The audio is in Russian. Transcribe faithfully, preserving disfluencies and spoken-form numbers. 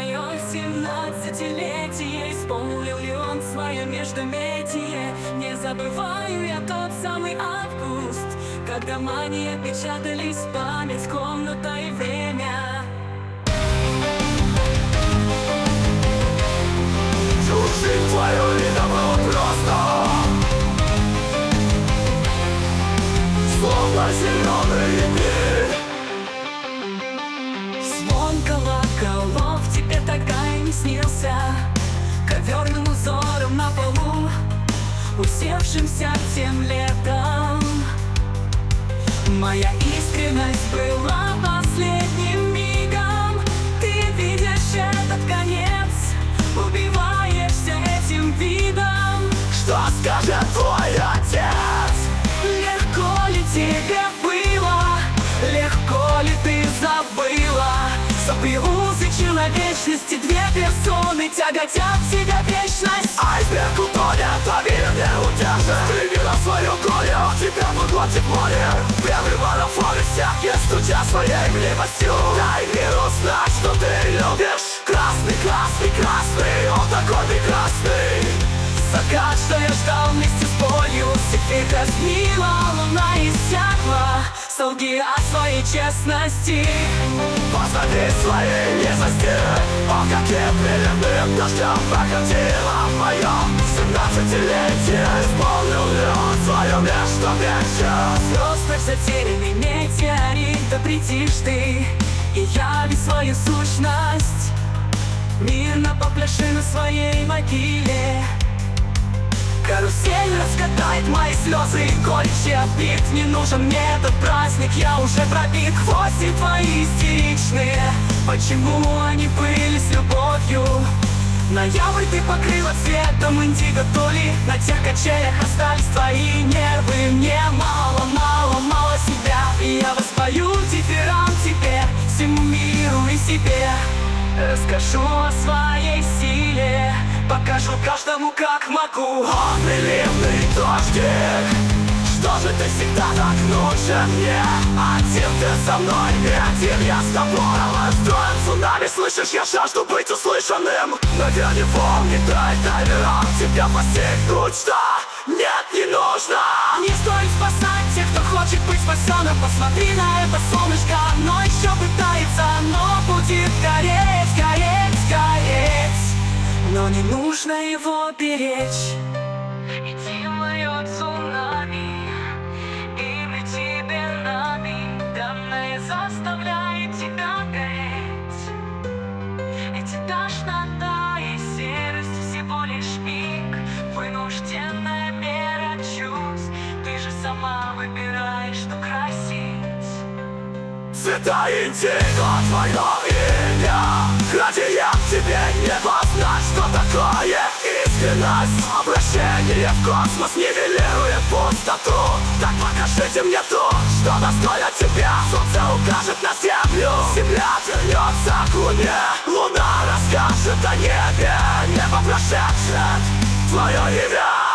мое семнадцатилетие, исполнил ли он свое междометие? Не забываю я тот самый август, когда мания печатались память, комната и время. Жизнь твою видовала просто, словно зеленый мир. Звон колоколов тебе тогда и не снился, коверным узором на полу, усевшимся тем летом. Моя искренность была последним мигом. Ты видишь этот конец, убиваешься этим видом. Что скажет твой отец? Легко ли тебе было? Легко ли ты забыла? Союзы человечности, две персоны тяготят в себя вечность. Айсберг утонет, а мир не удержит. Плыви на свою горе, тебя поглотит море. Первый марафон из всех, не стуча своей мнимостью. Дай миру знать, что ты любишь. Красный, красный, красный, он такой прекрасный. Закат, что я ждал вместе с болью, всех размила, луна иссякла. Солги о своей честности. Посмотри своей низости, о, каким пеленным дождем проходило мое семнадцатилетие. Исполнил ли он свое междометие? Звездных затерянный метеорит, да притишь ты и яви свою сущность. Мирно попляши на своей могиле. Карусель раскатает мои слезы и горечи обид. Не нужен мне этот праздник, я уже пробит. Гвозди твои истеричные, почему они были с любовью? Ноябрь ты покрыла цветом индиго, то ли на тех качелях остались твои нервы. Мне мало, мало, мало себя, и я воспою дифферамп тебе, всему миру и себе. Расскажу о своей силе, покажу каждому, как могу. О, приливный дождик, что же ты всегда так нужен мне? Один ты со мной, и один я с тобой. Строим цунами, слышишь, я жажду быть услышанным. Но я не помню, дай таймерам тебя постигнуть, что нет, не нужно. Не стоит спасать тех, кто хочет быть спасенным. Посмотри на это солнышко, оно еще пытается, оно будет гореть, гореть, гореть. Но не нужно его беречь. Иди, мое цунами, имя тебе нами данное заставляет тебя гореть. Эти тошнота и серость всего лишь миг, вынужденная мера чувств. Ты же сама выбираешь, что красить. Цвета индиго, твое имя. Ради я тебе не познать, что такое искренность. Обращение в космос нивелирует пустоту. Так покажите мне то, что достойно тебя. Солнце укажет на землю, земля вернется к луне. Луна расскажет о небе, небо прошедшее твое имя.